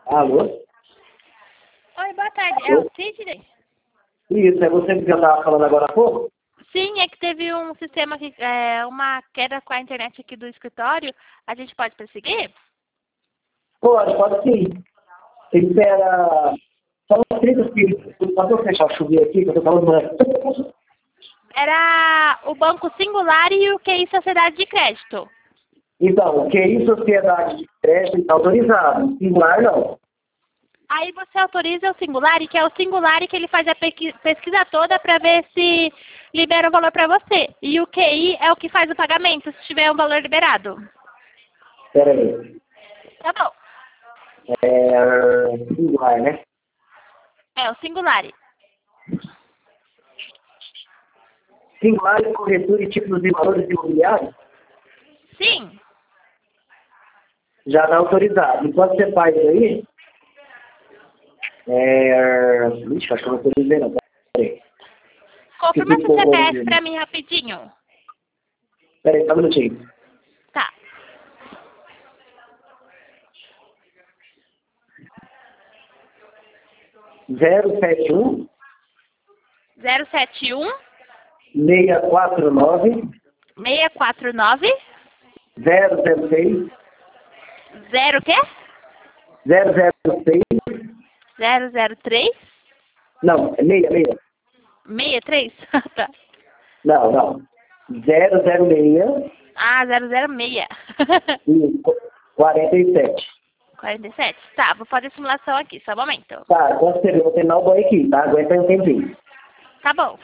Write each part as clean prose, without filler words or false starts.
Alô? Oi, boa tarde. É Alô? o Sidney? Isso, é você que eu estava falando agora há pouco? Sim, é que teve um sistema que uma queda com a internet aqui do escritório. A gente pode prosseguir? Pode sim. Espera só uns 30 segundos. Só eu fechar o chuveiro aqui, que eu tô falando mais. Era o Banco Singular e o QI Sociedade de Crédito. Então, o QI Sociedade de Crédito está autorizado. Singular não. Aí você autoriza o Singular, que é o Singular que ele faz a pesquisa toda para ver se libera o valor para você. E o QI é o que faz o pagamento, se tiver um valor liberado. Espera aí. Tá bom. Singular, né? É o Singular. Singular é corretora e títulos de valores imobiliários? Sim. Já está autorizado. Enquanto você faz aí, Ixi, acho que eu não autorizei não. Peraí. Confirma Esqueci seu de pôr o CPF nome. para mim rapidinho. Peraí, só um minutinho. Tá. 071 071 649 649 006 0 o quê? 006 003 não, é 66. 63? Tá. Não. 006 Ah, 006. e 47. 47. Tá, vou fazer a simulação aqui, só um momento. Tá, quando você ver, eu vou terminar o banho aqui, tá? Aguenta aí um tempinho. Tá bom.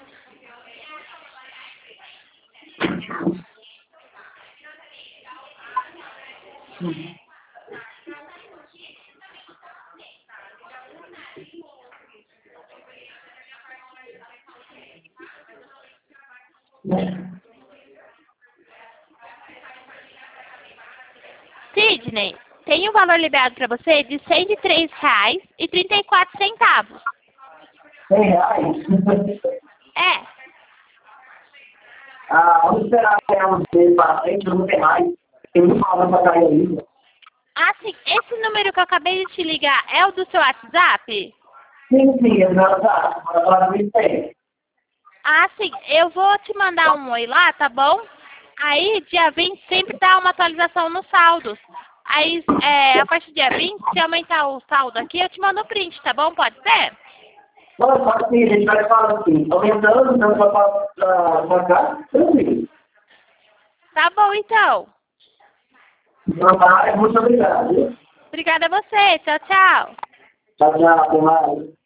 Sidney, tem um valor liberado para você de R$ 103,34. R$ 100? É. Vamos esperar uns meses para frente, não tem mais. Tem uma hora para cair ainda. Ah, sim. Esse número que eu acabei de te ligar é o do seu WhatsApp? Sim, exato. Agora não tem. Ah, sim. Eu vou te mandar um oi lá, tá bom? Aí, dia 20 sempre dá uma atualização nos saldos. Aí, a partir do dia 20, se aumentar o saldo aqui, eu te mando o print, tá bom? Pode ser? Não, assim, a gente vai falar assim, aumentando, dando para cá, tranquilo. Tá bom, então. Então, tá, muito obrigado. Obrigada a você. Tchau, tchau. Tchau, até mais.